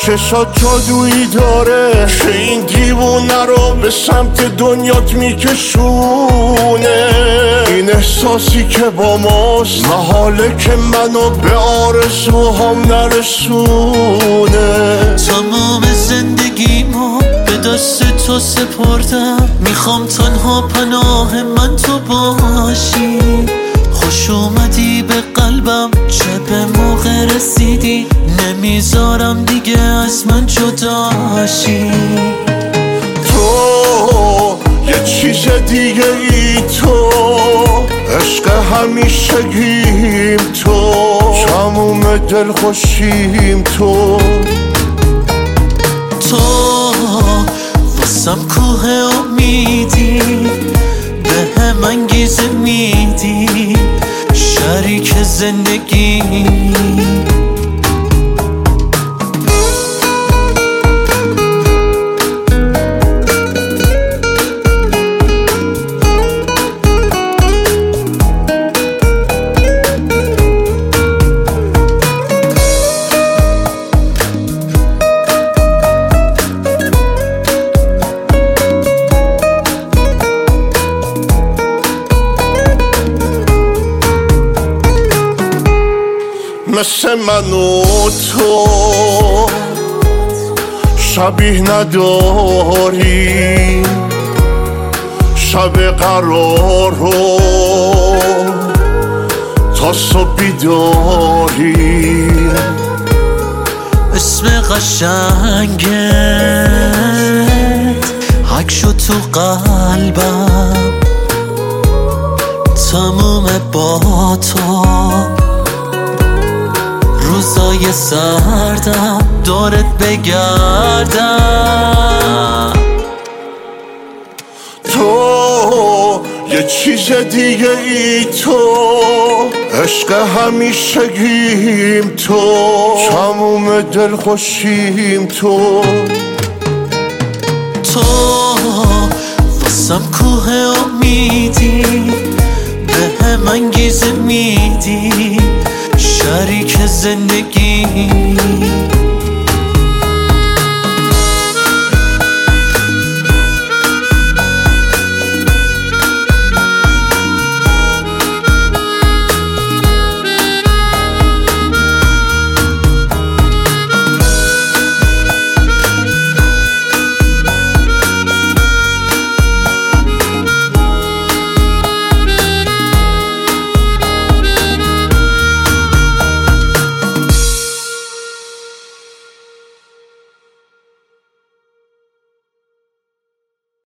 چشات جادویی داره که این دیوونه رو به سمت دنیات میکشونه. این احساسی که با ماست محاله که منو به آرزوهام نرسونه. تمام زندگیمو به دست تو سپردم، میخوام تنها پناه من تو باشی. خوش اومدی به قلبم، چه به موقع رسیدی، نمیذارم دیگه از من جداشی. تو یه چیز دیگه ای، تو عشق همیشگیم، تو تموم دلخوشیم، تو واسم کوه امیدی، به هم انگیزه میدی، شریک زندگی. مثل من و تو شبیه نداری، شب قرار رو تا صبح بیداری. اسم قشنگت حک شد تو قلبم، تموم با تو روزای سردم دورت بگردم. تو یه چیز دیگه ای، تو عشق همیشگیم، تو تموم دلخوشیم، تو واسم کوه امیدی، به هم انگیزه میدی، شریک زندگی.